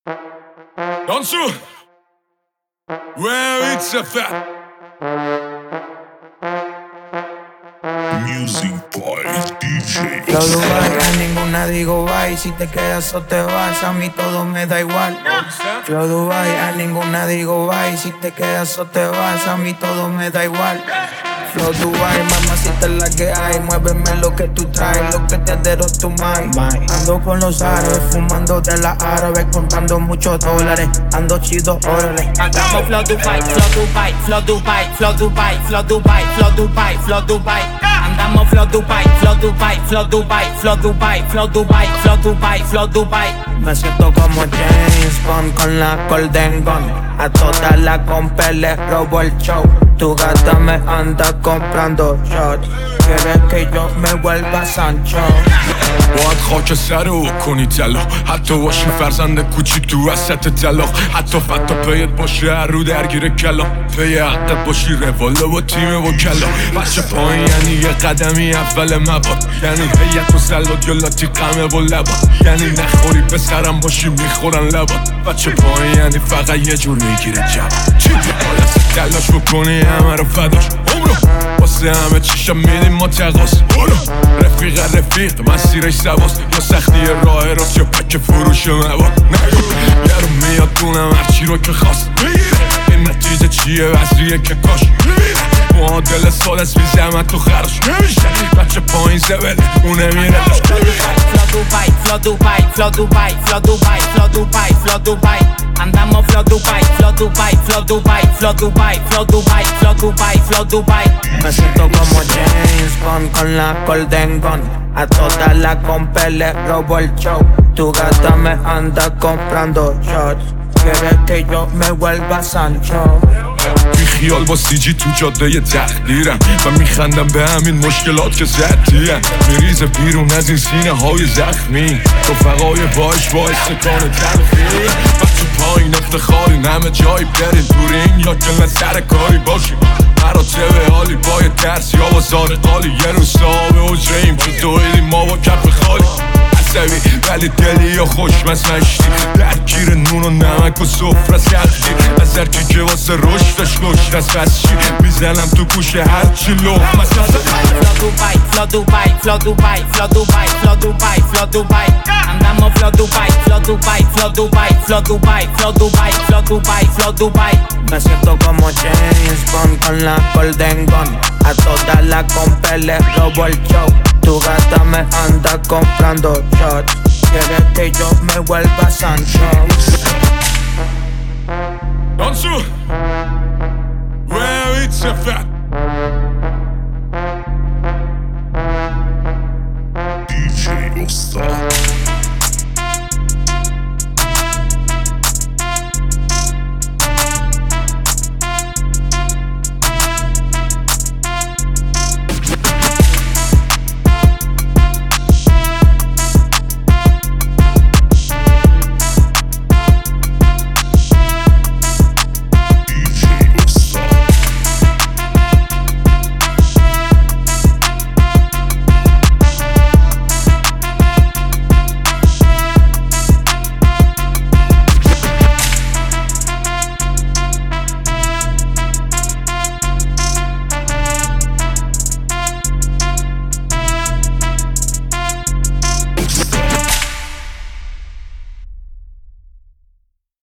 Dansu, where it's a fat music boy DJ. Flow Dubai, a ninguna digo bye. Si te quedas o te vas, a mí todo me da igual. Flow Dubai, a ninguna digo bye. Si te quedas o te vas, a mí todo me da igual. Flow Dubai, mamacita es la que hay. Muéveme lo que tú traes, lo que te adero tu mind. Ando con los árabes, fumando de la árabe, contando muchos dólares. Ando chido, órale. Andamos Flow Dubai, Flow Dubai, Flow Dubai, Flow Dubai, Flow Dubai, Flow Dubai, Flow Dubai. Andamos Flow Dubai, Flow Dubai, Flow Dubai, Flow Dubai, Flow Dubai, Flow Dubai, Flow Dubai. Me siento como James Bond con la Golden Gun. A toda la compa le robo el show. Tu gata me anda comprando shots. Quieres que yo me vuelva Sancho. باید خاک سر او کنی طلا، حتی باشی فرزند کوچیک تو وسط طلاق، حتی پیت باشه هر رو درگیر کلا، پی حقت باشی رواله و تیم وکلا. بچه پایین یعنی یه قدمی اول مباد، یعنی هیت و سلات یا لاتی قمه و لباد، یعنی نخوری پسرم باشی میخورن لباد. بچه پایین یعنی فقط یه جور میگیره جواد. چی؟ حالا تلاش بکنی همه رو فداش عمرو، واسه همه چیشم میدیم ما تقاس. رفیق رفیق مسیرش سواست، یا سختی راه راست یا پک فروش مواد. نگو یه رو میاد دونم هرچی رو که خواست میگیره. این نتیجه چیه؟ وزریه که کاش میمیره. معادل سال از بی زحمت تو خرش نمیشه. بچه پایین زبله اونه میره داشت Flow Dubai, Flow Dubai, Flow Dubai, Flow Dubai, Flow Dubai, Flow Dubai. Andamos Flow Dubai, Flow Dubai, Flow Dubai, Flow Dubai, Flow Dubai, Flow Dubai, Flow Dubai. Me siento como James Bond con la Golden Gun. A toda la compa le robo el show. Tu gata me anda comprando shots. Quieres que yo me vuelva Sancho. بی خیال با سیجی تو جاده یه تخدیرم و میخندم به همین مشکلات که زدیم. میریزه بیرون از این سینه های زخمی، رفقای باش باعث کان تلخی. بچه پایین افتخارین همه جایی برین دورین، یا که سر کاری باشیم مراتب حالی با یه درس یا با زارقالی. یه روز صاحب حجرهیم که دویدیم ما با کف خالی. ولی دلی یا خوشمز نشتی، درگیر نون و نمک و سفره سختی. از هرکی که واسه رشدش گشت از بسشی، میزنم تو گوشه هرچی لغم از Flow Dubai, Flow Dubai, Flow Dubai, Flow Dubai, Flow Dubai, Flow Dubai. Andamos Flow Dubai, Flow Dubai, Flow Dubai, Flow Dubai, Flow Dubai, Flow Dubai, Flow Dubai. Me siento como James Bond con la Golden Gun. A toda la compa le robo el show. Tu gata me anda comprando shots. Quieres que yo me vuelva Sancho. Dansu, where it's a fat DJ Usta.